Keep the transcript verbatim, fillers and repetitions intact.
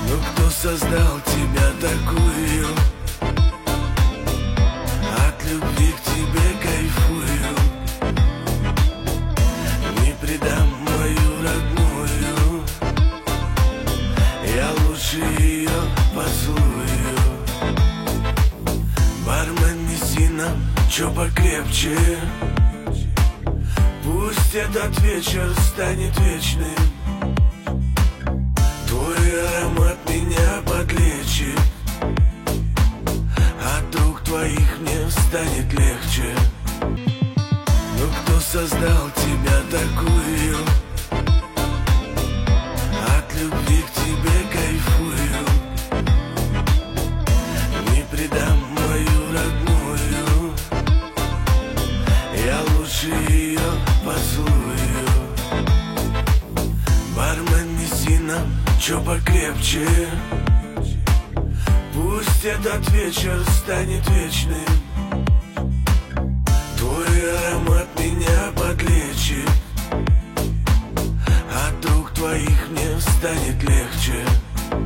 Ну кто создал тебя такую? От любви к тебе кайфую. Не предам мою родную, я лучше ее поцелую. Бармен, неси нам чё покрепче, пусть этот вечер станет вечным. Твой аромат меня подлечит, от рук твоих мне станет легче. Ну кто создал тебя такую? От любви к тебе кайфую. Не предам мою родную, я лучше ее поцелую. Бармен, неси нам чё покрепче, пусть этот вечер станет вечным. Твой аромат меня подлечит, от рук твоих мне станет легче.